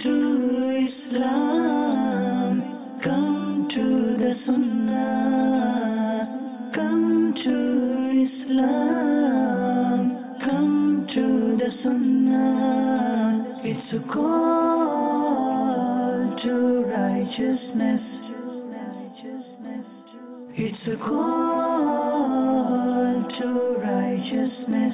to Islam, come to the Sunnah. Come to Islam, come to the Sunnah. It's a call to righteousness. It's a call to righteousness.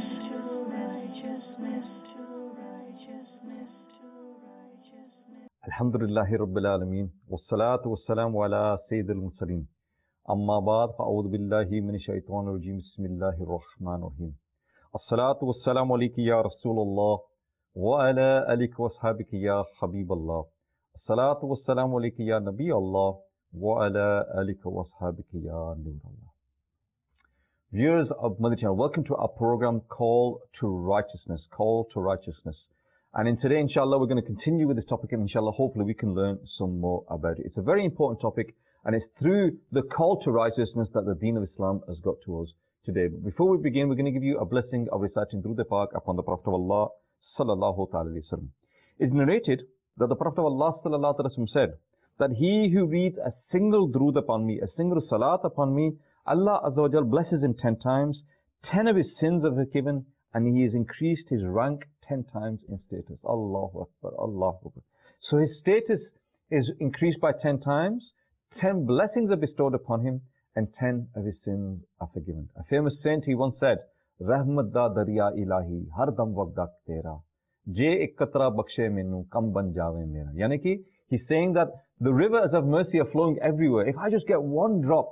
Alhamdulillahi Rabbil Alameen. Wassalatu wassalamu ala Sayyidil Mursaleen. Amma ba'd, fa'udhu billahi minash shaitanir rajeem. Bismillahir Rahmanir Rahim. Assalatu wassalamu alayka ya Rasulullah wa ala alika wa ashabika ya Habiballah. Assalatu wassalamu alayka ya Nabi Allah wa ala alika wa ashabika ya Nurullah. Viewers of Mother Channel, welcome to our program Call to Righteousness. Call to Righteousness. And in today, inshallah, we're going to continue with this topic, and inshallah, hopefully we can learn some more about it. It's a very important topic, and it's through the call to righteousness that the Deen of Islam has got to us today. But before we begin, we're going to give you a blessing of reciting Durood Pak upon the Prophet of Allah, sallallahu alayhi wa sallam. It's narrated that the Prophet of Allah, sallallahu alayhi wa sallam, said that he who reads a single Durood upon me, a single Salat upon me, Allah Azza wa Jal blesses him 10 times, 10 of his sins are forgiven, and he has increased his rank 10 times in status. Allahu Akbar, Allahu Akbar. So his status is increased by 10 times, 10 blessings are bestowed upon him, and 10 of his sins are forgiven. A famous saint, he once said, Rahmat da dariya ilahi, har dam wagdak tera, je ek qatra bakshe menu, kam ban jave mera. Yani ki, he's saying that the rivers of mercy are flowing everywhere. If I just get one drop,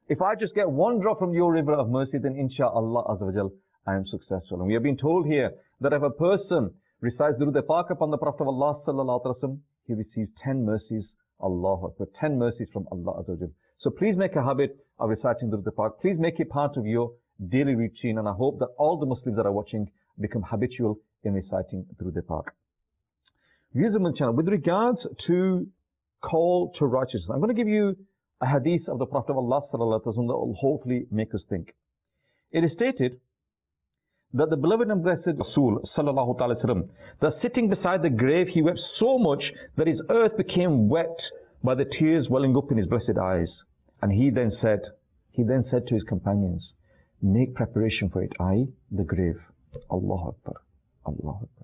from your river of mercy, then insha'Allah Azza wa Jal, I am successful. And we have been told here that if a person recites Durood Pak upon the Prophet of Allah sallallahu alaihi wasallam, he receives 10 mercies. Allahu Akbar, 10 mercies from Allah Azza wa Jal. So please make a habit of reciting Durood Pak. Please make it part of your daily routine, and I hope that all the Muslims that are watching become habitual in reciting Durood Pak. Viewers of my channel, with regards to call to righteousness, I'm going to give you a hadith of the Prophet of Allah sallallahu alaihi wasallam that will hopefully make us think. It is stated that the beloved and blessed Rasul sallallahu alaihi wasallam, that sitting beside the grave, he wept so much that his earth became wet by the tears welling up in his blessed eyes. And he then said to his companions, make preparation for it, i.e. the grave. Allahu Akbar, Allahu Akbar.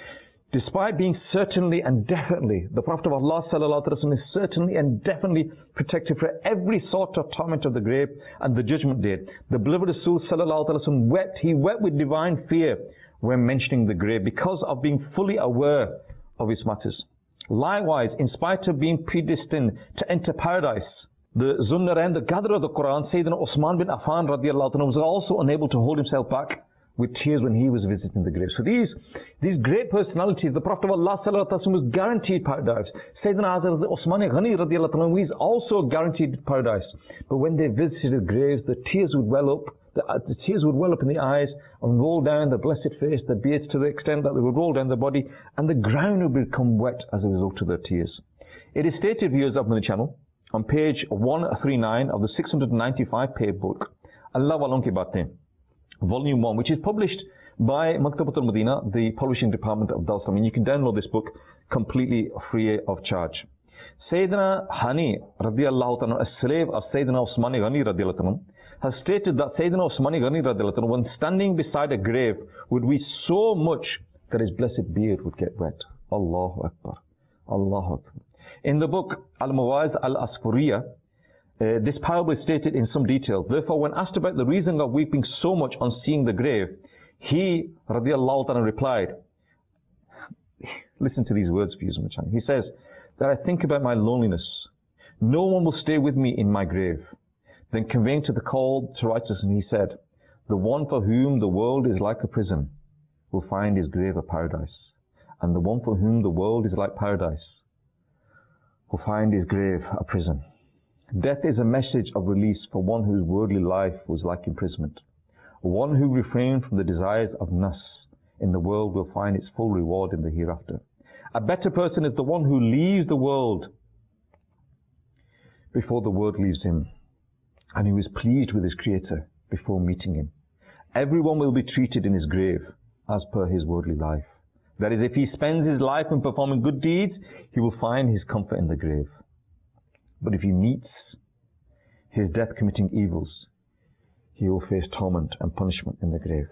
Despite being certainly and definitely, the Prophet of Allah sallallahu alaihi wasallam is certainly and definitely protected for every sort of torment of the grave and the judgment day. The beloved Rasul sallallahu alaihi wasallam wept. He wept with divine fear when mentioning the grave because of being fully aware of its matters. Likewise, in spite of being predestined to enter paradise, the Zunnarain, the gatherer of the Quran, Sayyidina Uthman bin Affan radiallahu anhu, was also unable to hold himself back with tears when he was visiting the grave. So these great personalities, the Prophet of Allah sallallahu alaihi wasallam was guaranteed paradise. Sayyidina Uthman Ghani radiallahu anhu is also guaranteed paradise. But when they visited graves, the tears would well up. The tears would well up in the eyes and roll down the blessed face, the beards, to the extent that they would roll down the body, and the ground would become wet as a result of their tears. It is stated, viewers of the channel, on page 139 of the 695 page book, Allah Walon Ki Baatein, Volume 1, which is published by Maktabat al-Madina, the publishing department of Dar es Salaam. And you can download this book completely free of charge. Sayyidina Hani radiallahu anhu, a slave of Sayyidina Uthman Ghani radiallahu anhu, has stated that Sayyidina Uthman Ghani radiallahu anhu, when standing beside a grave, would weep so much that his blessed beard would get wet. Allahu Akbar, Allahu Akbar. In the book Al-Mawa'iz Al-Asfuriyah, this parable is stated in some detail. Therefore, when asked about the reason of weeping so much on seeing the grave, he, radiallahu ta'ala, replied, listen to these words, views on the channel. He says, that I think about my loneliness. No one will stay with me in my grave. Then conveying to the call to righteousness, he said, the one for whom the world is like a prison will find his grave a paradise. And the one for whom the world is like paradise will find his grave a prison. Death is a message of release for one whose worldly life was like imprisonment. One who refrained from the desires of nafs in the world will find its full reward in the hereafter. A better person is the one who leaves the world before the world leaves him, and who is pleased with his Creator before meeting him. Everyone will be treated in his grave as per his worldly life. That is, if he spends his life in performing good deeds, he will find his comfort in the grave. But if he meets his death committing evils, he will face torment and punishment in the grave.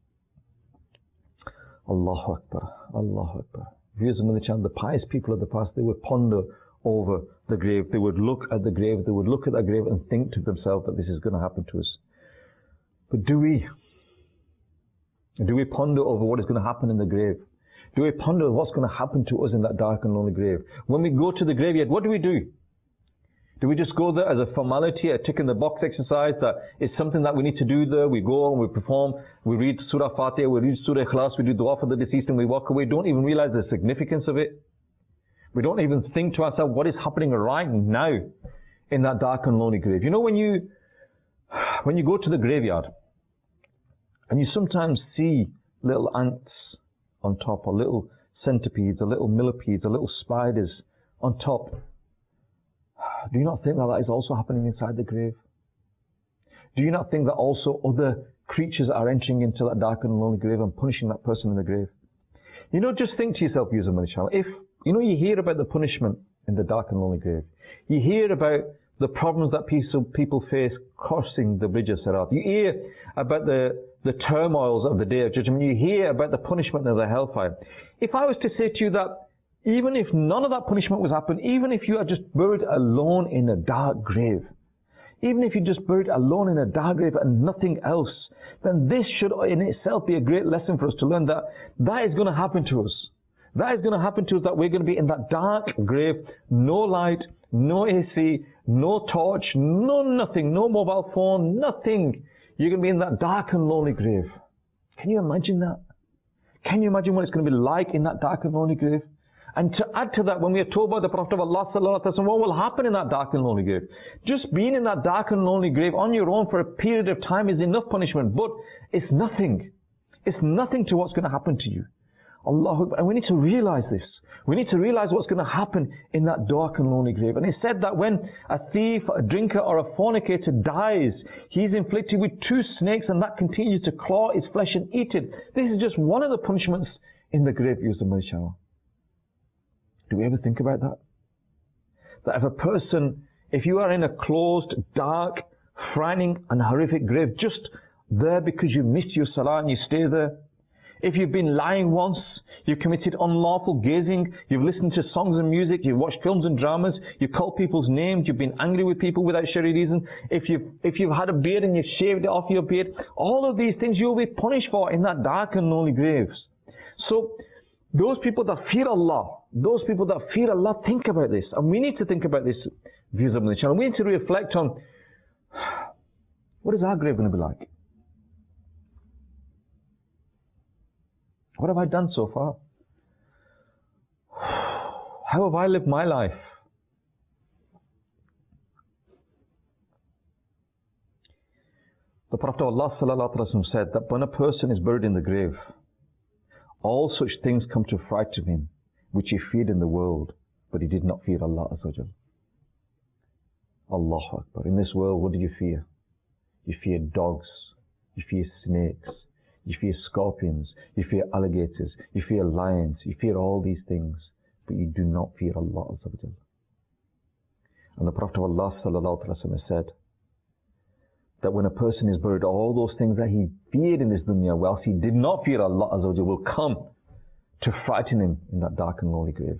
Allahu Akbar, Allahu Akbar. Viewers of the channel, the pious people of the past, they would ponder over the grave. They would look at the grave, they would look at that grave and think to themselves that this is going to happen to us. But do we ponder over what is going to happen in the grave? Do we ponder what's going to happen to us in that dark and lonely grave? When we go to the graveyard, what do? Do we just go there as a formality, a tick in the box exercise that it's something that we need to do there? We go and we perform, we read Surah Fatiha, we read Surah Ikhlas, we do dua for the deceased and we walk away. Don't even realize the significance of it. We don't even think to ourselves what is happening right now in that dark and lonely grave. You know, when you go to the graveyard and you sometimes see little ants on top, or little centipedes, or little millipedes, or little spiders on top, do you not think that is also happening inside the grave? Do you not think that also other creatures are entering into that dark and lonely grave and punishing that person in the grave? You know, just think to yourself, user money channel, if, you know, you hear about the punishment in the dark and lonely grave. You hear about the problems that people face crossing the bridge of Sirat. You hear about the turmoils of the Day of Judgment. You hear about the punishment of the hellfire. If I was to say to you that even if none of that punishment was happening, even if you are just buried alone in a dark grave, even if you're just buried alone in a dark grave and nothing else, then this should in itself be a great lesson for us to learn that that is going to happen to us. That is going to happen to us, that we're going to be in that dark grave, no light, no AC, no torch, no nothing, no mobile phone, nothing. You're going to be in that dark and lonely grave. Can you imagine that? Can you imagine what it's going to be like in that dark and lonely grave? And to add to that, when we are told by the Prophet of Allah sallallahu alaihi wasallam, what will happen in that dark and lonely grave? Just being in that dark and lonely grave on your own for a period of time is enough punishment, but it's nothing. It's nothing to what's going to happen to you. Allah, and we need to realize this. We need to realize what's going to happen in that dark and lonely grave. And it said that when a thief, a drinker, or a fornicator dies, he's inflicted with 2 snakes, and that continues to claw his flesh and eat it. This is just one of the punishments in the grave, Yusuf Malishawa. Do we ever think about that? That if a person, if you are in a closed, dark, frightening and horrific grave, just there because you missed your salah and you stay there. If you've been lying once, you've committed unlawful gazing, you've listened to songs and music, you've watched films and dramas, you've called people's names, you've been angry with people without sharing reason, if you've had a beard and you've shaved it off your beard, all of these things you'll be punished for in that dark and lonely graves. So, those people that fear Allah, think about this. And we need to think about this, viewers of the channel. We need to reflect on, what is our grave going to be like? What have I done so far? How have I lived my life? The Prophet of Allah sallallahu alaihi wasallam said that when a person is buried in the grave, all such things come to frighten him, which he feared in the world, but he did not fear Allah Azza wa Jal. Allahu Akbar. In this world, what do you fear? You fear dogs, you fear snakes, you fear scorpions, you fear alligators, you fear lions, you fear all these things, but you do not fear Allah Azza wa Jal. And the Prophet of Allah sallallahu alaihi wasallam said that when a person is buried, all those things that he feared in this dunya, whilst he did not fear Allah Azza wa Jal, will come to frighten him in that dark and lonely grave.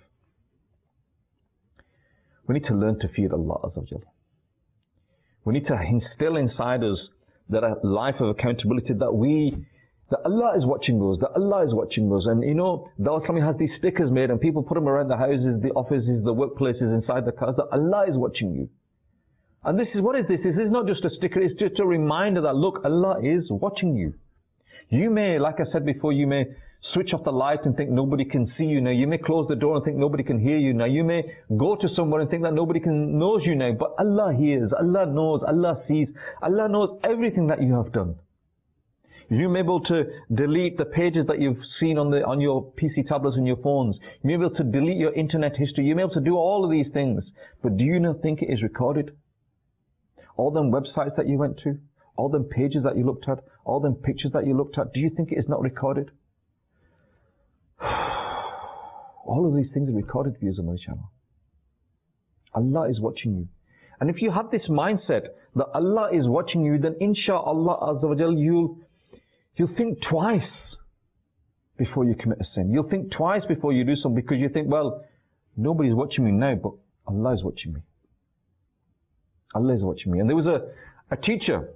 We need to learn to fear Allah Azza wa Jal. We need to instill inside us that a life of accountability, that Allah is watching us, that Allah is watching us. And you know, Dawah Islami has these stickers made and people put them around the houses, the offices, the workplaces, inside the cars, that Allah is watching you. And this is, what is this? This is not just a sticker, it's just a reminder that, look, Allah is watching you. You may, like I said before, you may switch off the light and think nobody can see you now. You may close the door and think nobody can hear you now. You may go to somewhere and think that nobody knows you now. But Allah hears, Allah knows, Allah sees, Allah knows everything that you have done. You may be able to delete the pages that you've seen on your PC tablets and your phones. You may be able to delete your internet history. You may be able to do all of these things. But do you not think it is recorded? All them websites that you went to, all them pages that you looked at, all them pictures that you looked at, do you think it is not recorded? All of these things are recorded for you on the channel. Allah is watching you. And if you have this mindset that Allah is watching you, then insha'Allah Azza wa Jal, you'll think twice before you commit a sin. You'll think twice before you do something, because you think, well, nobody's watching me now, but Allah is watching me. Allah is watching me. And there was a teacher,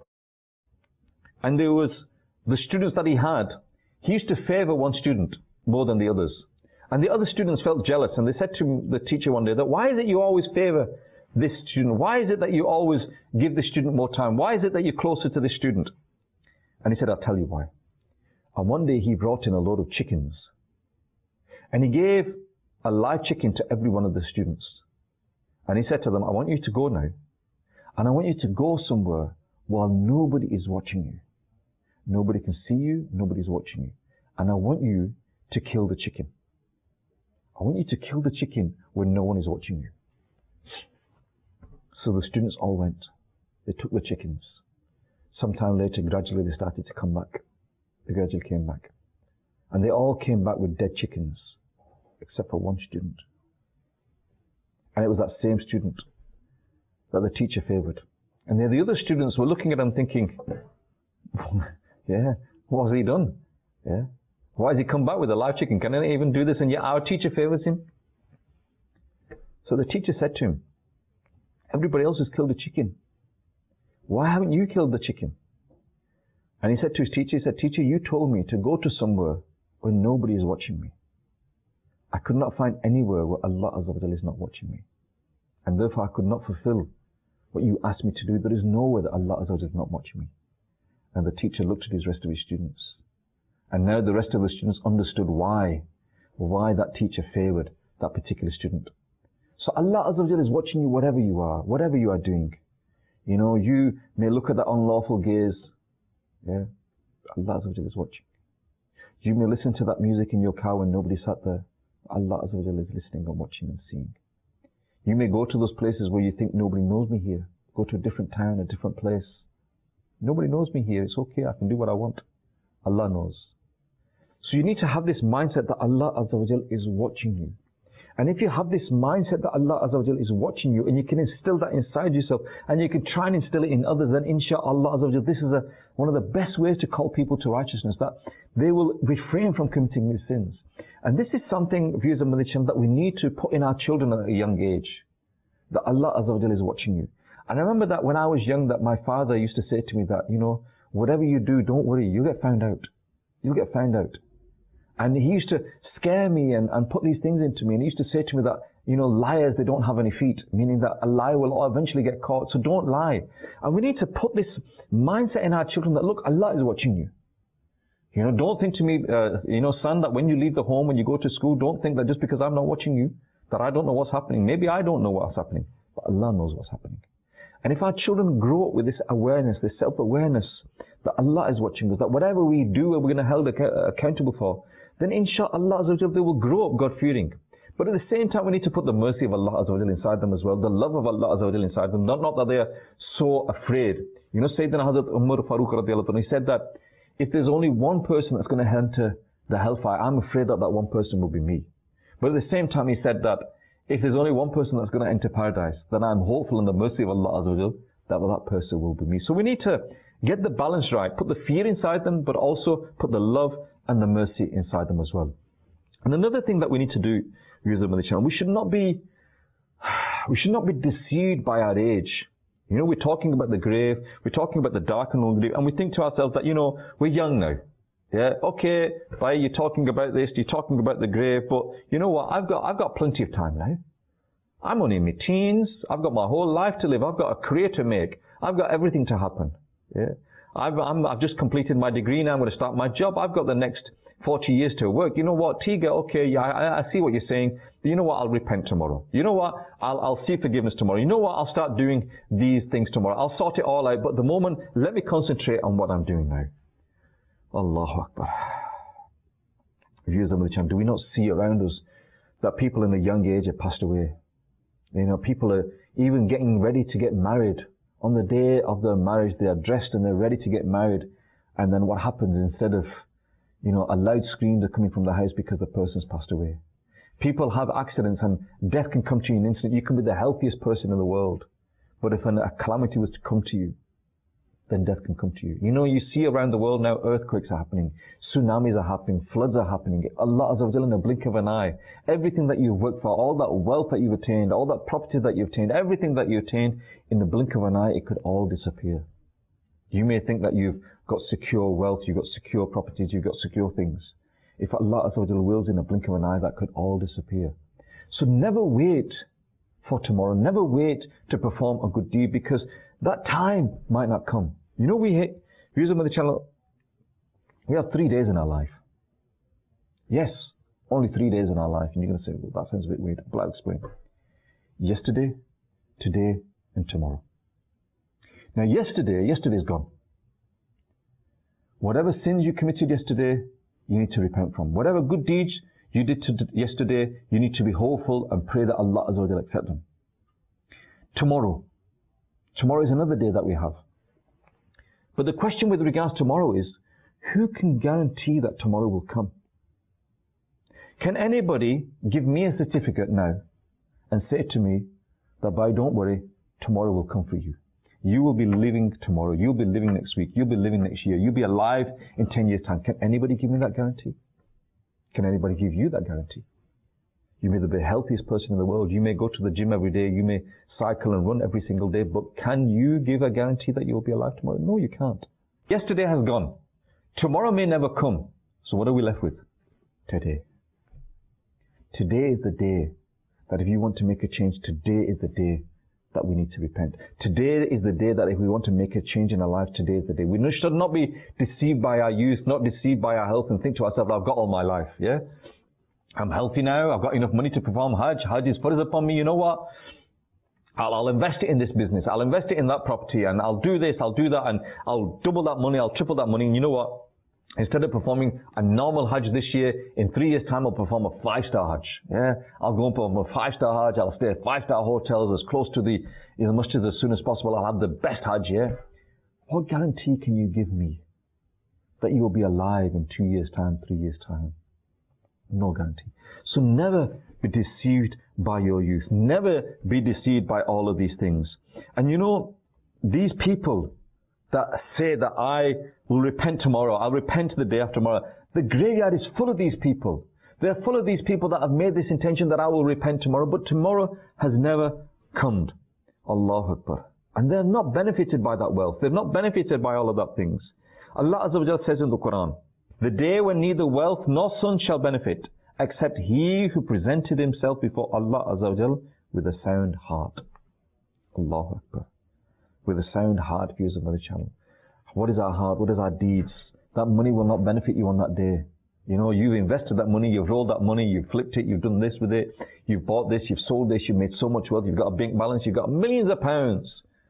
and there was the students that he had. He used to favor one student more than the others. And the other students felt jealous, and they said to the teacher one day that, why is it you always favor this student? Why is it that you always give this student more time? Why is it that you're closer to this student? And he said, I'll tell you why. And one day he brought in a load of chickens. And he gave a live chicken to every one of the students. And he said to them, I want you to go now. And I want you to go somewhere while nobody is watching you. Nobody can see you, nobody's watching you. And I want you to kill the chicken. I want you to kill the chicken when no one is watching you. So the students all went. They took the chickens. Sometime later, gradually they started to come back. They gradually came back. And they all came back with dead chickens, except for one student. And it was that same student that the teacher favored. And the other students were looking at him thinking, yeah, what has he done? Yeah. Why has he come back with a live chicken? Can he even do this? And yet our teacher favors him. So the teacher said to him, everybody else has killed a chicken. Why haven't you killed the chicken? And he said to his teacher, he said, teacher, you told me to go to somewhere where nobody is watching me. I could not find anywhere where Allah Azza wa Jalla is not watching me. And therefore I could not fulfill what you asked me to do. There is nowhere that Allah Azza wa Jalla is not watching me. And the teacher looked at his rest of his students. And now the rest of the students understood why that teacher favored that particular student. So Allah Azza wa Jalla is watching you whatever you are doing. You know, you may look at that unlawful gaze. Yeah, Allah Azza wa Jalla is watching. You may listen to that music in your car when nobody sat there. Allah Azza wa Jalla is listening and watching and seeing. You may go to those places where you think nobody knows me here. Go to a different town, a different place. Nobody knows me here. It's okay. I can do what I want. Allah knows. So you need to have this mindset that Allah Azza wa Jalla is watching you. And if you have this mindset that Allah Azza wa Jalla is watching you, and you can instill that inside yourself, and you can try and instill it in others, then insha'Allah Azza wa Jalla, this is one of the best ways to call people to righteousness, that they will refrain from committing these sins. And this is something, viewers of Madinah, that we need to put in our children at a young age, that Allah Azza wa Jalla is watching you. And I remember that when I was young, that my father used to say to me that, you know, whatever you do, don't worry, you'll get found out. You'll get found out. And he used to scare me and put these things into me. And he used to say to me that, you know, liars, they don't have any feet, meaning that a lie will eventually get caught. So don't lie. And we need to put this mindset in our children that, look, Allah is watching you. You know, don't think to me, you know, son, that when you leave the home, when you go to school, don't think that just because I'm not watching you, that I don't know what's happening. Maybe I don't know what's happening, but Allah knows what's happening. And if our children grow up with this awareness, this self-awareness, that Allah is watching us, that whatever we do, we're going to be held accountable for, then insha'Allah they will grow up God-fearing. But at the same time, we need to put the mercy of Allah Azza wa Jalla inside them as well, the love of Allah Azza wa Jalla inside them, not that they are so afraid. You know, Sayyidina Hazrat Umar Farooq radiallahu anhu, he said that if there's only one person that's going to enter the hellfire, I'm afraid that that one person will be me. But at the same time, he said that if there's only one person that's going to enter paradise, then I'm hopeful in the mercy of Allah Azza wa Jalla that person will be me. So we need to get the balance right, put the fear inside them, but also put the love and the mercy inside them as well. And another thing that we need to do, viewers of the channel, we should not be deceived by our age. You know, we're talking about the grave, we're talking about the dark and lonely, and we think to ourselves that, you know, we're young now. Yeah, okay, you're talking about this, you're talking about the grave, but you know what, I've got plenty of time now. I'm only in my teens, I've got my whole life to live, I've got a career to make, I've got everything to happen. Yeah. I've just completed my degree now, I'm going to start my job, I've got the next 40 years to work. You know what, Tiga, okay, yeah, I see what you're saying. You know what, I'll repent tomorrow. You know what, I'll see forgiveness tomorrow. You know what, I'll start doing these things tomorrow. I'll sort it all out, but at the moment, let me concentrate on what I'm doing now. Allahu Akbar. Viewers of the channel, do we not see around us that people in a young age have passed away? You know, people are even getting ready to get married. On the day of their marriage, they are dressed and they're ready to get married. And then what happens, instead of, you know, a loud screams are coming from the house because the person's passed away. People have accidents and death can come to you in an instant. You can be the healthiest person in the world. But if a calamity was to come to you, then death can come to you. You know, you see around the world now, earthquakes are happening, tsunamis are happening, floods are happening. Allah Azza wa Jalla in a blink of an eye. Everything that you've worked for, all that wealth that you've attained, all that property that you've attained, everything that you attained, in the blink of an eye, it could all disappear. You may think that you've got secure wealth, you've got secure properties, you've got secure things. If Allah Azza wa Jalla wills, in a blink of an eye, that could all disappear. So never wait for tomorrow. Never wait to perform a good deed, because that time might not come. You know, here's another channel. We have 3 days in our life. Yes, only 3 days in our life. And you're going to say, well, that sounds a bit weird. But I'll explain. Yesterday, today, and tomorrow. Now, yesterday's gone. Whatever sins you committed yesterday, you need to repent from. Whatever good deeds you did yesterday, you need to be hopeful and pray that Allah Azza wa Jalla accept them. Tomorrow is another day that we have. But the question with regards to tomorrow is, who can guarantee that tomorrow will come? Can anybody give me a certificate now and say to me that, "Bhai, don't worry, tomorrow will come for you. You will be living tomorrow. You'll be living next week. You'll be living next year. You'll be alive in 10 years' time." Can anybody give me that guarantee? Can anybody give you that guarantee? You may be the healthiest person in the world. You may go to the gym every day. You may cycle and run every single day. But can you give a guarantee that you'll be alive tomorrow? No, you can't. Yesterday has gone. Tomorrow may never come. So what are we left with? Today. Today is the day that if you want to make a change, today is the day that we need to repent. Today is the day that if we want to make a change in our lives, today is the day. We should not be deceived by our youth, not deceived by our health, and think to ourselves, "I've got all my life, yeah? I'm healthy now, I've got enough money to perform Hajj. Hajj is farz upon me, you know what? I'll invest it in this business, I'll invest it in that property, and I'll do this, I'll do that, and I'll double that money, I'll triple that money, and you know what? Instead of performing a normal Hajj this year, in 3 years' time I'll perform a 5-star Hajj. Yeah, I'll go and perform a 5-star Hajj, I'll stay at 5-star hotels as close to the masjid as soon as possible, I'll have the best Hajj, yeah? What guarantee can you give me that you will be alive in 2 years' time, 3 years' time? No guarantee. So never be deceived by your youth. Never be deceived by all of these things. And you know, these people that say that I will repent tomorrow, I'll repent the day after tomorrow, the graveyard is full of these people. They're full of these people that have made this intention that I will repent tomorrow, but tomorrow has never come. Allahu Akbar. And they're not benefited by that wealth. They're not benefited by all of that things. Allah Azza wa Jalla says in the Quran, "The day when neither wealth nor son shall benefit, except he who presented himself before Allah Azza wa Jalla with a sound heart." Allahu Akbar. With a sound heart, viewers of Mother Channel. What is our heart? What is our deeds? That money will not benefit you on that day. You know, you've invested that money, you've rolled that money, you've flipped it, you've done this with it, you've bought this, you've sold this, you've made so much wealth, you've got a bank balance, you've got millions of pounds.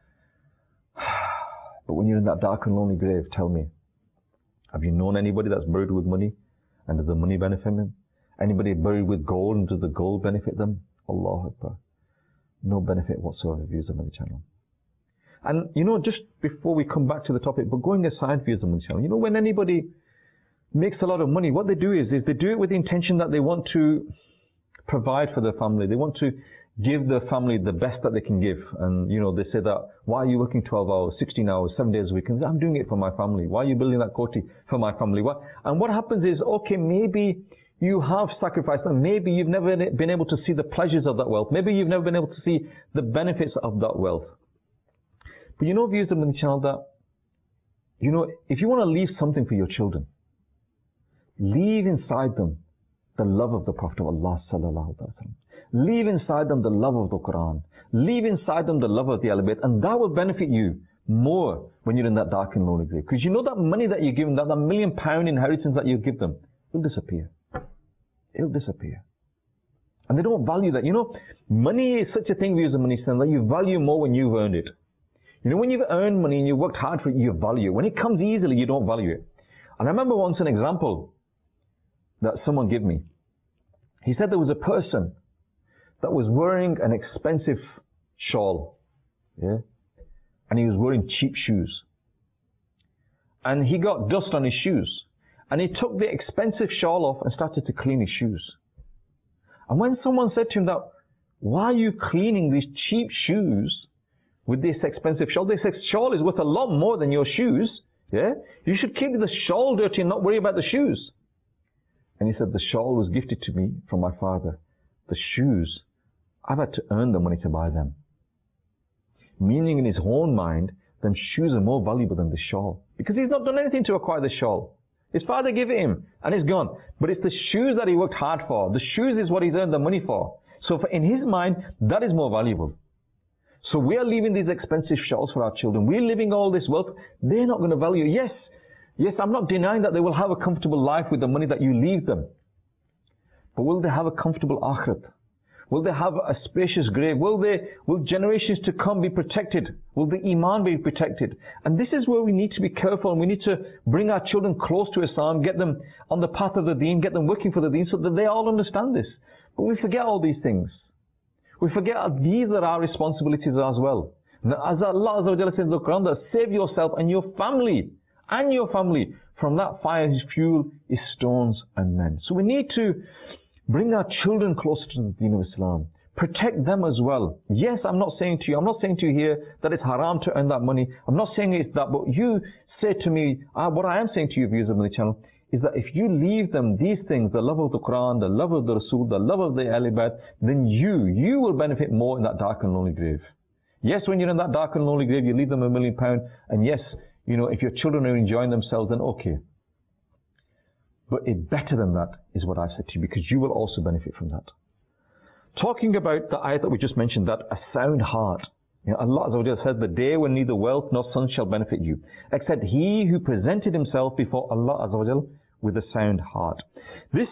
But when you're in that dark and lonely grave, tell me, have you known anybody that's buried with money? And does the money benefit them? Anybody buried with gold, and does the gold benefit them? Allahu Akbar. No benefit whatsoever, viewers of Mother Channel. And you know, just before we come back to the topic, but going aside, viewers of Mother Channel, you know, when anybody makes a lot of money, what they do is they do it with the intention that they want to provide for their family. They want to give their family the best that they can give. And you know, they say that, "Why are you working 12 hours, 16 hours, 7 days a week?" And I'm doing it for my family. "Why are you building that koti for my family?" And what happens is, okay, maybe you have sacrificed, and maybe you've never been able to see the pleasures of that wealth. Maybe you've never been able to see the benefits of that wealth. But you know, viewers of the channel, that, you know, if you want to leave something for your children, leave inside them the love of the Prophet of Allah sallallahu alaihi wasallam. Leave inside them the love of the Quran. Leave inside them the love of the Ahl Bayt, and that will benefit you more when you're in that dark and lonely grave. Because you know that money that you give them, that £1 million inheritance that you give them, will disappear. It'll disappear. And they don't value that. You know, money is such a thing, viewers of money, that you value more when you've earned it. You know, when you've earned money and you've worked hard for it, you value it. When it comes easily, you don't value it. And I remember once an example that someone gave me. He said there was a person that was wearing an expensive shawl, yeah, and he was wearing cheap shoes. And he got dust on his shoes. And he took the expensive shawl off and started to clean his shoes. And when someone said to him that, why are you cleaning these cheap shoes with this expensive shawl? This shawl is worth a lot more than your shoes. Yeah? You should keep the shawl dirty and not worry about the shoes. And he said, the shawl was gifted to me from my father. The shoes, I've had to earn the money to buy them. Meaning in his own mind, them shoes are more valuable than the shawl. Because he's not done anything to acquire the shawl. His father gave it him, and it's gone. But it's the shoes that he worked hard for. The shoes is what he's earned the money for. So in his mind, that is more valuable. So we are leaving these expensive shawls for our children. We're living all this wealth. They're not going to value. Yes, I'm not denying that they will have a comfortable life with the money that you leave them. But will they have a comfortable akhirat? Will they have a spacious grave? Will generations to come be protected? Will the iman be protected? And this is where we need to be careful, and we need to bring our children close to Islam, get them on the path of the deen, get them working for the deen, so that they all understand this. But we forget all these things. We forget that these are our responsibilities as well. Now, as Allah Azza wa Jalla says in the Quran, that save yourself and your family from that fire. His fuel is stones and men. So we need to bring our children closer to the deen of Islam. Protect them as well. Yes, I'm not saying to you here that it's haram to earn that money. I'm not saying it's that, but you say to me, what I am saying to you, viewers of the channel, is that if you leave them these things, the love of the Quran, the love of the Rasul, the love of the Ahlul Bayt, then you will benefit more in that dark and lonely grave. Yes, when you're in that dark and lonely grave, you leave them £1 million, and yes, if your children are enjoying themselves, then okay. But better than that is what I said to you, because you will also benefit from that. Talking about the ayat that we just mentioned, that a sound heart. Allah Azza wa Jalla said, the day when neither wealth nor sons shall benefit you, except he who presented himself before Allah Azza wa Jalla with a sound heart. There's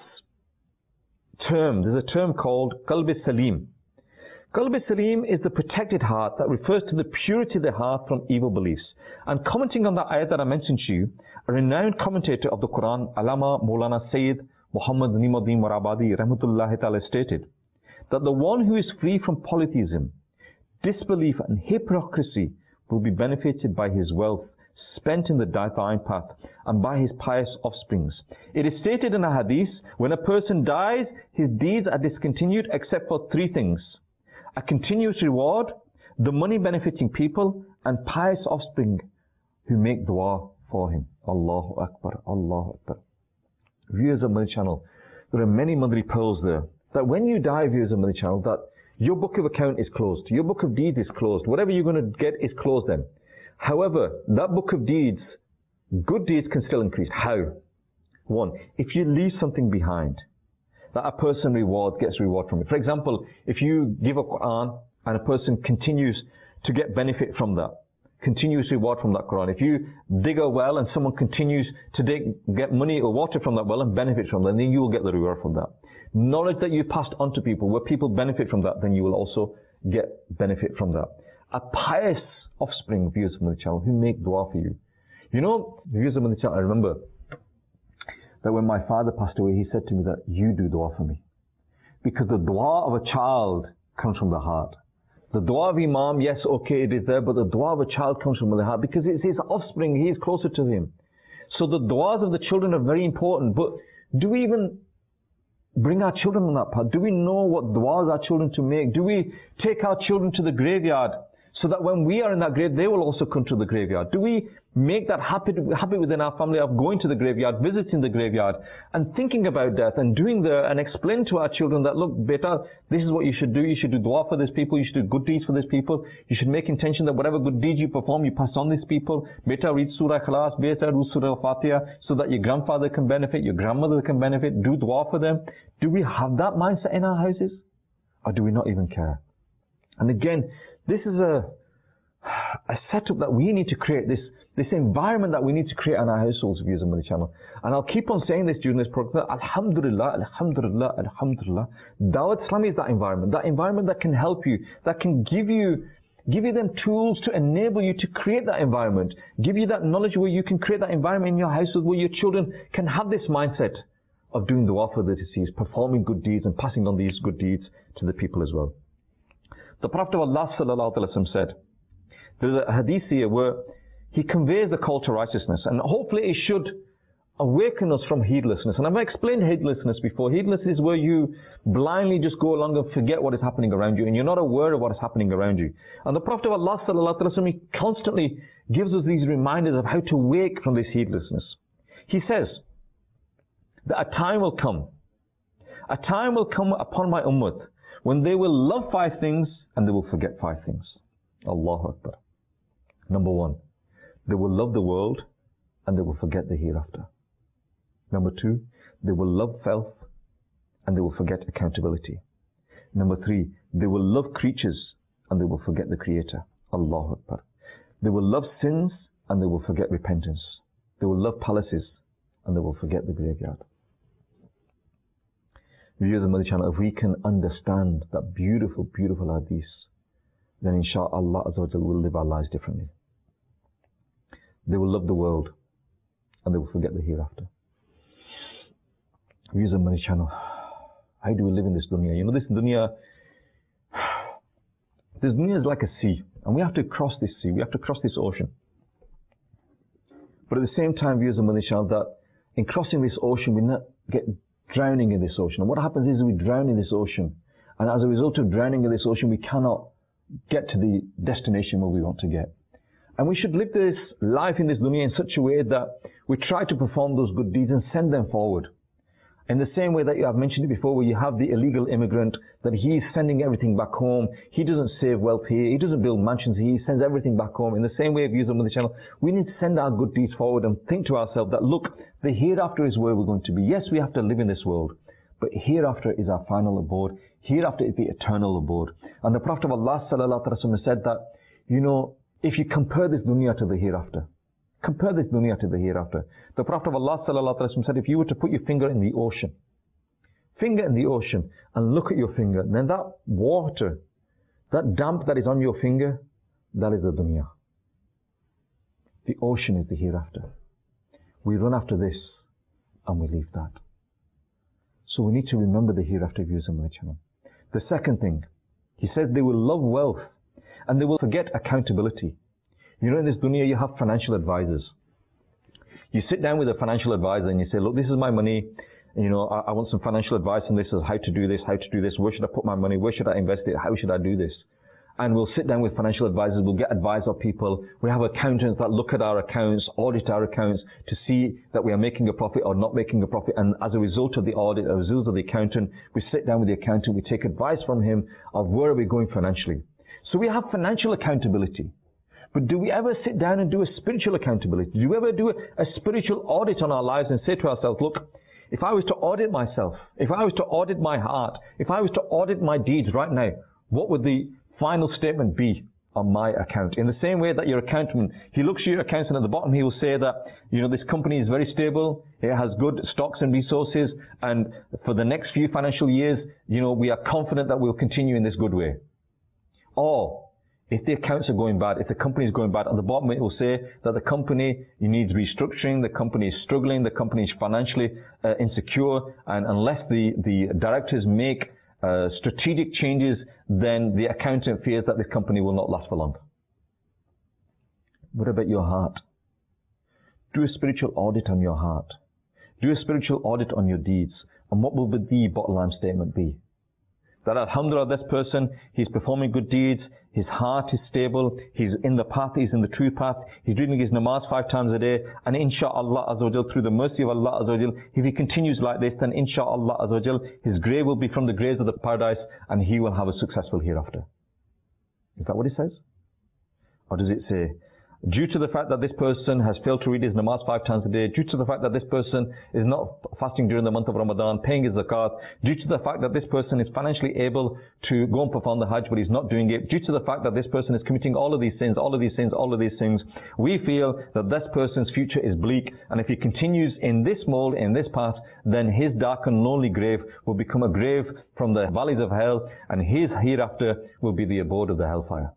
a term called Qalb Salim. Qalb Salim is the protected heart that refers to the purity of the heart from evil beliefs. And commenting on that ayat that I mentioned to you, a renowned commentator of the Quran, Allama Maulana Sayyid Muhammad Nimuddin Warabadi Rahmatullahi Ta'ala stated that the one who is free from polytheism, disbelief and hypocrisy will be benefited by his wealth spent in the divine path and by his pious offsprings. It is stated in a hadith, when a person dies, his deeds are discontinued except for three things: a continuous reward, the money benefiting people, and pious offspring who make dua for him. Allahu Akbar, Allahu Akbar. Viewers of my channel, there are many Madri pearls there, that when you die, viewers of my channel, that your book of account is closed, your book of deeds is closed, whatever you're going to get is closed then. However, that book of deeds, good deeds can still increase. How? One, if you leave something behind, that a person gets reward from it. For example, if you give a Quran and a person continues to get benefit from that, continuous reward from that Quran. If you dig a well and someone continues to get money or water from that well and benefit from that, then you will get the reward from that. Knowledge that you passed on to people, where people benefit from that, then you will also get benefit from that. A pious offspring, viewers of the channel, who make dua for you. Viewers of the channel, I remember that when my father passed away, he said to me that you do dua for me. Because the dua of a child comes from the heart. The dua of Imam, yes, okay, it is there, but the dua of a child comes from the heart because it's his offspring, he is closer to him. So the duas of the children are very important, but do we even bring our children on that path? Do we know what duas our children to make? Do we take our children to the graveyard so that when we are in that grave, they will also come to the graveyard? Do we make that habit within our family of going to the graveyard, visiting the graveyard, and thinking about death, and and explain to our children that, look, beta, this is what you should do. You should do dua for these people. You should do good deeds for these people. You should make intention that whatever good deeds you perform, you pass on these people. Beta, read Surah Ikhlas. Beta, read Surah Fatiha, so that your grandfather can benefit, your grandmother can benefit. Do dua for them. Do we have that mindset in our houses? Or do we not even care? And again, this is a setup that we need to create, this environment that we need to create in our households, viewers on the channel. And I'll keep on saying this during this program. Alhamdulillah, Alhamdulillah, Alhamdulillah. Dawat Islami is that environment that can help you, that can give you them tools to enable you to create that environment, give you that knowledge where you can create that environment in your household where your children can have this mindset of doing dua for the deceased, performing good deeds and passing on these good deeds to the people as well. The Prophet of Allah sallallahu alaihi wasallam said, there's a hadith here where he conveys the call to righteousness, and hopefully it should awaken us from heedlessness. And I've explained heedlessness before. Heedlessness is where you blindly just go along and forget what is happening around you, and you're not aware of what is happening around you. And the Prophet of Allah sallallahu alaihi wasallam, he constantly gives us these reminders of how to wake from this heedlessness. He says that a time will come upon my ummah when they will love 5 things and they will forget 5 things. Allahu Akbar. Number 1, they will love the world and they will forget the hereafter. Number 2, they will love wealth and they will forget accountability. Number 3, they will love creatures and they will forget the Creator. Allahu Akbar. They will love sins and they will forget repentance. They will love palaces and they will forget the graveyard. Viewers of Madani Channel, if we can understand that beautiful, beautiful hadith, then inshaAllah Azza wa Jal will live our lives differently. They will love the world and they will forget the hereafter. Viewers of Madani Channel, how do we live in this dunya? You know, this dunya is like a sea, and we have to cross this sea, we have to cross this ocean. But at the same time, viewers of Madani Channel, that in crossing this ocean, we not get drowning in this ocean. And what happens is we drown in this ocean, and as a result of drowning in this ocean, we cannot get to the destination where we want to get. And we should live this life in this dunya in such a way that we try to perform those good deeds and send them forward. In the same way that I've mentioned it before, where you have the illegal immigrant, that he's sending everything back home. He doesn't save wealth here. He doesn't build mansions here. He sends everything back home. In the same way, viewers on the channel, we need to send our good deeds forward and think to ourselves that, look, the hereafter is where we're going to be. Yes, we have to live in this world, but hereafter is our final abode. Hereafter is the eternal abode. And the Prophet of Allah sallallahu alaihi wasallam said that, you know, if you compare this dunya to the hereafter, compare this dunya to the hereafter. The Prophet of Allah sallallahu alaihi wasallam said, if you were to put your finger in the ocean, and look at your finger, then that water, that damp that is on your finger, that is the dunya. The ocean is the hereafter. We run after this and we leave that. So we need to remember the hereafter, views on my channel. The second thing, he says they will love wealth and they will forget accountability. You know, in this dunya you have financial advisors. You sit down with a financial advisor and you say, look, this is my money. You know, I want some financial advice on this, how to do this, where should I put my money, where should I invest it, how should I do this? And we'll sit down with financial advisors, we'll get advice of people. We have accountants that look at our accounts, audit our accounts to see that we are making a profit or not making a profit. And as a result of the audit, as a result of the accountant, we sit down with the accountant, we take advice from him of where are we going financially. So we have financial accountability. But do we ever sit down and do a spiritual accountability? Do we ever do a spiritual audit on our lives and say to ourselves, look, if I was to audit myself, if I was to audit my heart, if I was to audit my deeds right now, what would the final statement be on my account? In the same way that your accountant, he looks at your accounts and at the bottom he will say that, you know, this company is very stable, it has good stocks and resources, and for the next few financial years, you know, we are confident that we'll continue in this good way. Or, if the accounts are going bad, if the company is going bad, at the bottom it will say that the company needs restructuring, the company is struggling, the company is financially insecure, and unless the directors make strategic changes, then the accountant fears that this company will not last for long. What about your heart? Do a spiritual audit on your heart. Do a spiritual audit on your deeds. And what will the bottom line statement be? That alhamdulillah, this person, he's performing good deeds, his heart is stable, he's in the path, he's in the true path, he's reading his namaz 5 times a day, and insha'Allah Azza wa Jal, through the mercy of Allah Azza wa Jal, if he continues like this, then insha'Allah Azza wa Jal, his grave will be from the graves of the paradise, and he will have a successful hereafter. Is that what it says? Or does it say, due to the fact that this person has failed to read his namaz 5 times a day, due to the fact that this person is not fasting during the month of Ramadan, paying his zakat, due to the fact that this person is financially able to go and perform the hajj but he's not doing it, due to the fact that this person is committing all of these sins, we feel that this person's future is bleak, and if he continues in this mold, in this path, then his dark and lonely grave will become a grave from the valleys of hell, and his hereafter will be the abode of the hellfire.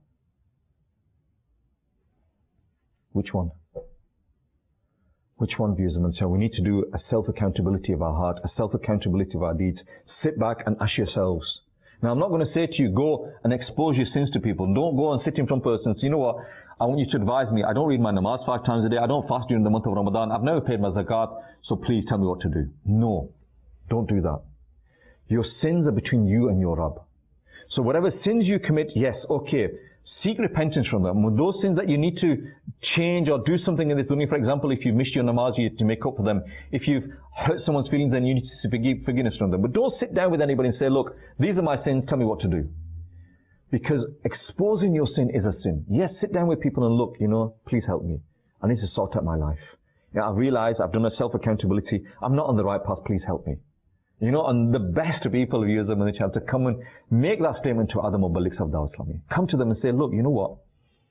Which one? Which one, viewers? And so we need to do a self-accountability of our heart, a self-accountability of our deeds. Sit back and ask yourselves, Now, I'm not going to say to you, go and expose your sins to people. Don't go and sit in front of a person and say, you know what, I want you to advise me. I don't read my namaz 5 times a day. I don't fast during the month of Ramadan. I've never paid my zakat, so please tell me what to do. No, don't do that. Your sins are between you and your Rabb. So whatever sins you commit, yes, okay, seek repentance from them. Those sins that you need to change or do something in this dunya, for example, if you missed your namaz, you have to make up for them. If you've hurt someone's feelings, then you need to seek forgiveness from them. But don't sit down with anybody and say, look, these are my sins, tell me what to do. Because exposing your sin is a sin. Yes, sit down with people and look, please help me. I need to sort out my life. I realize I've done a self-accountability. I'm not on the right path, please help me. And the best people who use them in the chance to come and make that statement to other Mubalighs of Dawah Islami. Come to them and say, look, you know what?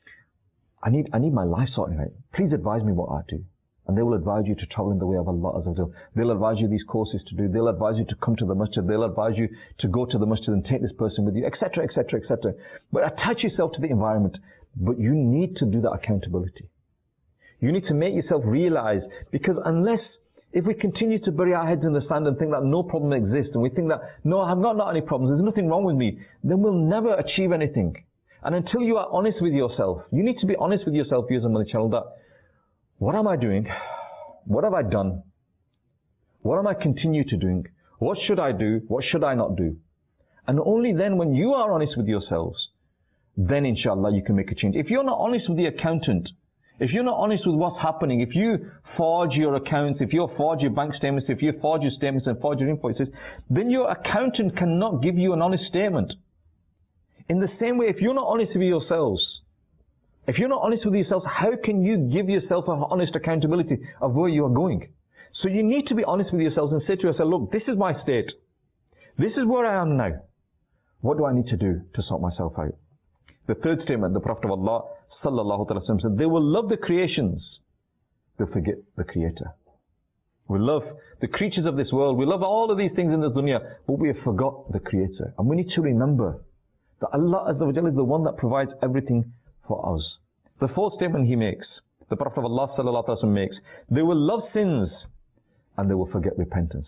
I need my life sorting out. Please advise me what I do. And they will advise you to travel in the way of Allah Azza wa Jal. They'll advise you these courses to do. They'll advise you to come to the masjid. They'll advise you to go to the masjid and take this person with you, etc., etc., etc. But attach yourself to the environment. But you need to do that accountability. You need to make yourself realize, because if we continue to bury our heads in the sand and think that no problem exists, and we think that, no, I've not any problems, there's nothing wrong with me, then we'll never achieve anything. And until you are honest with yourself, you need to be honest with yourself, viewers on the channel, that what am I doing? What have I done? What am I continue to doing? What should I do? What should I not do? And only then, when you are honest with yourselves, then inshallah you can make a change. If you're not honest with the accountant, if you're not honest with what's happening, if you forge your accounts, if you forge your bank statements, if you forge your statements and forge your invoices, then your accountant cannot give you an honest statement. In the same way, if you're not honest with yourselves, if you're not honest with yourselves, how can you give yourself an honest accountability of where you are going? So you need to be honest with yourselves and say to yourself, look, this is my state. This is where I am now. What do I need to do to sort myself out? The third statement, the Prophet of Allah sallallahu alaihi wasallam said, they will love the creations, they'll forget the Creator. We love the creatures of this world, we love all of these things in this dunya, but we have forgot the Creator. And we need to remember that Allah Azza wa Jalla is the one that provides everything for us. The fourth statement he makes, the Prophet of Allah sallallahu alaihi wasallam makes, they will love sins and they will forget repentance.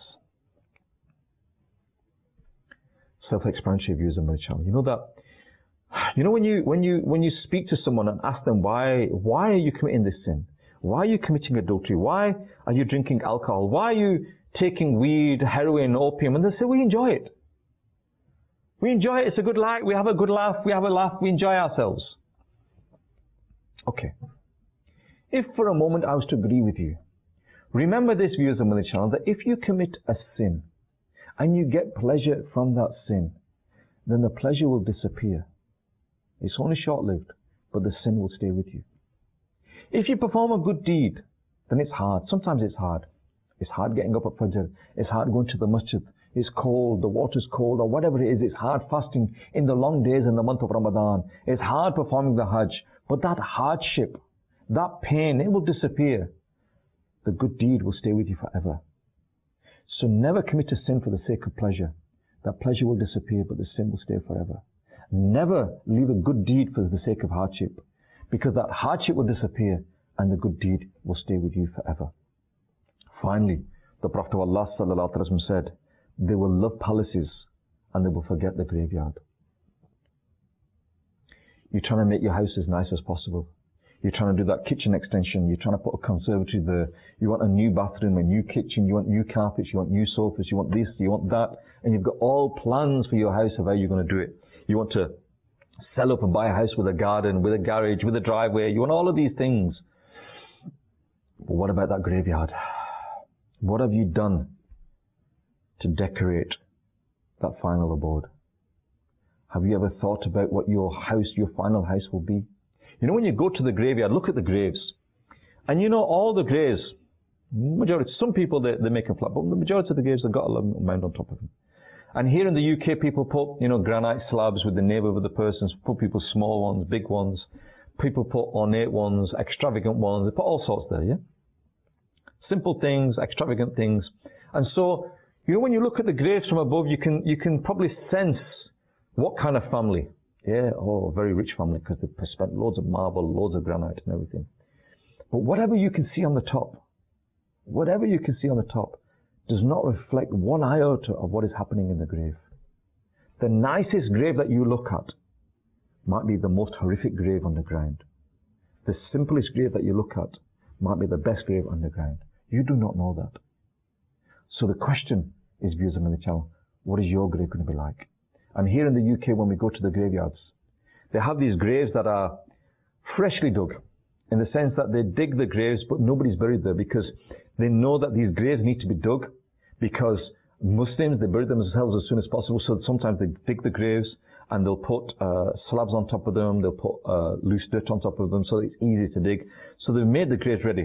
Self-explanatory views of my channel. When you speak to someone and ask them why are you committing this sin? Why are you committing adultery? Why are you drinking alcohol? Why are you taking weed, heroin, opium? And they say, we enjoy it. We enjoy it. It's a good life. We have a good laugh. We have a laugh. We enjoy ourselves. Okay. If for a moment I was to agree with you, remember this, viewers of my channel, that if you commit a sin and you get pleasure from that sin, then the pleasure will disappear. It's only short-lived, but the sin will stay with you. If you perform a good deed, then it's hard. Sometimes it's hard. It's hard getting up at Fajr. It's hard going to the masjid. It's cold, the water's cold, or whatever it is. It's hard fasting in the long days in the month of Ramadan. It's hard performing the Hajj. But that hardship, that pain, it will disappear. The good deed will stay with you forever. So never commit a sin for the sake of pleasure. That pleasure will disappear, but the sin will stay forever. Never leave a good deed for the sake of hardship, because that hardship will disappear and the good deed will stay with you forever. Finally, the Prophet of Allah sallallahu alaihi wasallam said, they will love palaces and they will forget the graveyard. You're trying to make your house as nice as possible. You're trying to do that kitchen extension. You're trying to put a conservatory there. You want a new bathroom, a new kitchen. You want new carpets. You want new sofas. You want this. You want that. And you've got all plans for your house of how you're going to do it. You want to sell up and buy a house with a garden, with a garage, with a driveway. You want all of these things. But what about that graveyard? What have you done to decorate that final abode? Have you ever thought about what your house, your final house will be? When you go to the graveyard, look at the graves. And all the graves, majority, some people, they make them flat, but the majority of the graves have got a mound on top of them. And here in the UK, people put, granite slabs with the name of the persons, put people small ones, big ones. People put ornate ones, extravagant ones, they put all sorts there, yeah? Simple things, extravagant things. And so, when you look at the graves from above, you can probably sense what kind of family. Yeah, a very rich family, because they've spent loads of marble, loads of granite and everything. But whatever you can see on the top, does not reflect one iota of what is happening in the grave. The nicest grave that you look at might be the most horrific grave on the ground. The simplest grave that you look at might be the best grave on the ground. You do not know that. So the question is, viewers of the channel, what is your grave going to be like? And here in the UK, when we go to the graveyards, they have these graves that are freshly dug, in the sense that they dig the graves, but nobody's buried there, because they know that these graves need to be dug, because Muslims, they bury themselves as soon as possible. So sometimes they dig the graves and they'll put slabs on top of them, they'll put loose dirt on top of them, so it's easy to dig. So they've made the graves ready.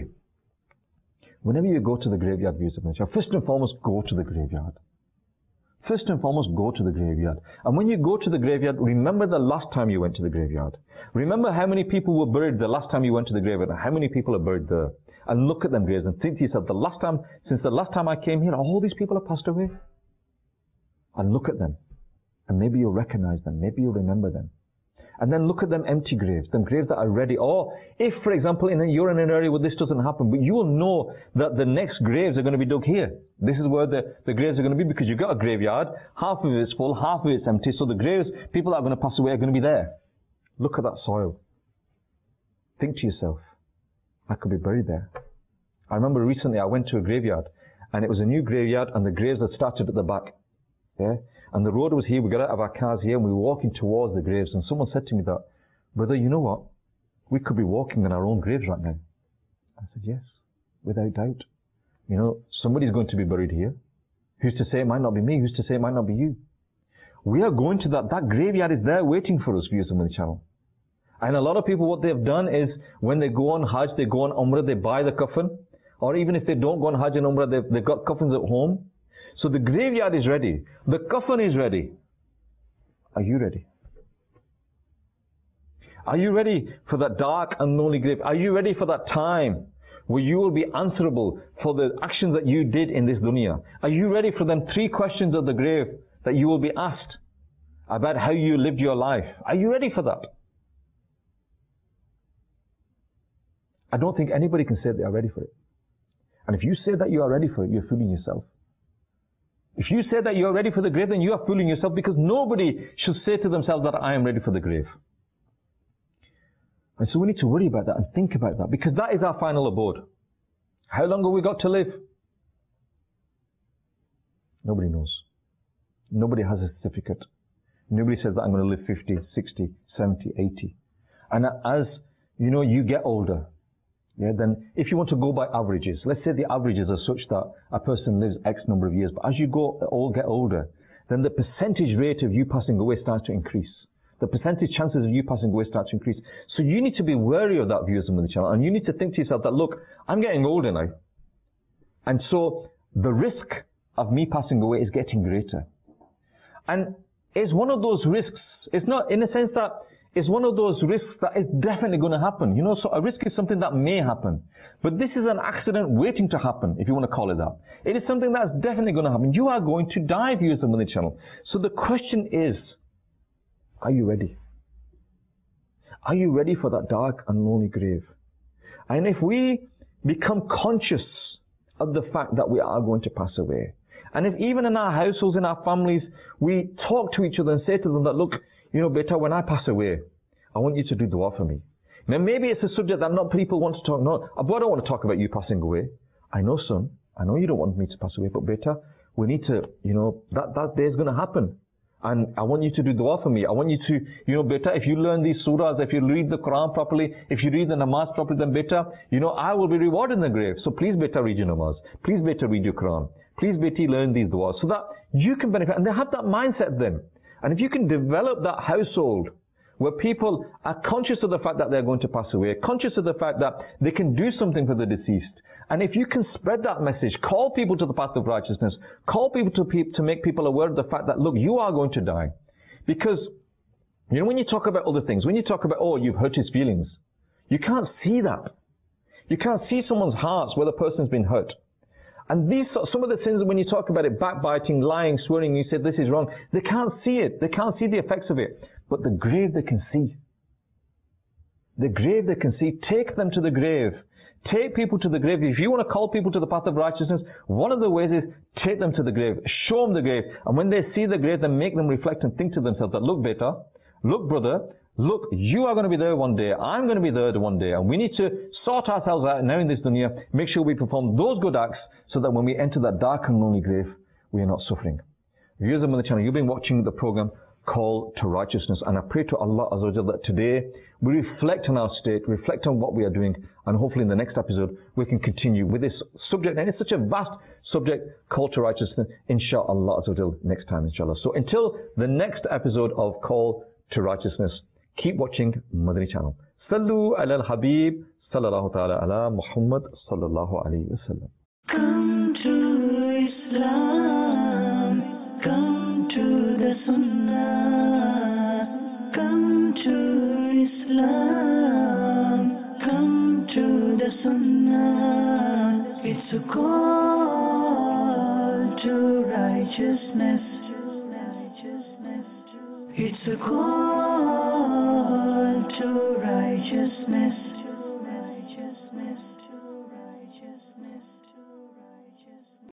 Whenever you go to the graveyard, viewers of the channel, first and foremost, go to the graveyard. First and foremost, go to the graveyard. And when you go to the graveyard, remember the last time you went to the graveyard. Remember how many people were buried the last time you went to the graveyard, and how many people are buried there. And look at them graves and think to yourself, since the last time I came here, all these people have passed away. And look at them. And maybe you'll recognize them. Maybe you'll remember them. And then look at them empty graves, them graves that are ready. Or if, for example, you're in an area where this doesn't happen, but you will know that the next graves are going to be dug here. This is where the graves are going to be, because you've got a graveyard, half of it's full, half of it's empty. So the graves, people that are going to pass away are going to be there. Look at that soil. Think to yourself, I could be buried there. I remember recently I went to a graveyard, and it was a new graveyard, and the graves had started at the back. Yeah? And the road was here, we got out of our cars here, and we were walking towards the graves, and someone said to me that, brother, you know what? We could be walking in our own graves right now. I said, yes, without doubt. You know, somebody's going to be buried here. Who's to say it might not be me? Who's to say it might not be you? We are going to that graveyard is there waiting for us, viewers on the channel. And a lot of people, what they've done is, when they go on Hajj, they go on Umrah, they buy the coffin. Or even if they don't go on Hajj and Umrah, they've got coffins at home. So the graveyard is ready. The coffin is ready. Are you ready? Are you ready for that dark and lonely grave? Are you ready for that time where you will be answerable for the actions that you did in this dunya? Are you ready for them 3 questions of the grave that you will be asked about how you lived your life? Are you ready for that? I don't think anybody can say they are ready for it. And if you say that you are ready for it, you're fooling yourself. If you say that you are ready for the grave, then you are fooling yourself, because nobody should say to themselves that I am ready for the grave. And so we need to worry about that and think about that, because that is our final abode. How long have we got to live? Nobody knows. Nobody has a certificate. Nobody says that I'm going to live 50, 60, 70, 80. And as you know, you get older. Yeah, then if you want to go by averages, let's say the averages are such that a person lives X number of years, but as you get older, then the percentage rate of you passing away starts to increase. The percentage chances of you passing away start to increase. So you need to be wary of that, viewers on the channel, and you need to think to yourself that, look, I'm getting older now. And so the risk of me passing away is getting greater. And it's one of those risks, it's not in a sense that it's one of those risks that is definitely going to happen. You know, so a risk is something that may happen. But this is an accident waiting to happen, if you want to call it that. It is something that's definitely going to happen. You are going to die, viewers on the channel. So the question is, are you ready? Are you ready for that dark and lonely grave? And if we become conscious of the fact that we are going to pass away, and if even in our households, in our families, we talk to each other and say to them that, look, you know, beta, when I pass away, I want you to do dua for me. Now, maybe it's a subject that not people want to talk. No, I don't want to talk about you passing away. I know, son. I know you don't want me to pass away, but beta, we need to, you know, that day is going to happen. And I want you to do dua for me. I want you to, you know, beta, if you learn these surahs, if you read the Quran properly, if you read the namaz properly, then beta, you know, I will be rewarded in the grave. So please, beta, read your namaz. Please, beta, read your Quran. Please, beta, learn these duas so that you can benefit. And they have that mindset then. And if you can develop that household where people are conscious of the fact that they're going to pass away, conscious of the fact that they can do something for the deceased, and if you can spread that message, call people to the path of righteousness, call people to make people aware of the fact that, look, you are going to die. Because, you know, when you talk about other things, when you talk about, oh, you've hurt his feelings, you can't see that. You can't see someone's hearts where the person's been hurt. And these, some of the sins, when you talk about it, backbiting, lying, swearing, you say this is wrong, they can't see it. They can't see the effects of it. But the grave they can see. The grave they can see. Take them to the grave. take people to the grave. If you want to call people to the path of righteousness, one of the ways is take them to the grave, show them the grave. And when they see the grave, then make them reflect and think to themselves that, look, beta, look, brother, look, you are going to be there one day. I'm going to be there one day. And we need to sort ourselves out now in this dunya, make sure we perform those good acts so that when we enter that dark and lonely grave, we are not suffering. Viewers of the channel, you've been watching the program Call to Righteousness, and I pray to Allah Azza wa Jalla that today we reflect on our state, reflect on what we are doing, and hopefully in the next episode we can continue with this subject. And it's such a vast subject, Call to Righteousness, inshallah Azza wa Jalla, next time inshallah. So until the next episode of Call to Righteousness, keep watching Madani channel. Sallu ala al-Habib sallallahu ta'ala ala Muhammad sallallahu alayhi wa sallam. Come to Islam, come to the Sunnah, come to Islam, come to the Sunnah. It's a call to righteousness. It's a call to righteousness.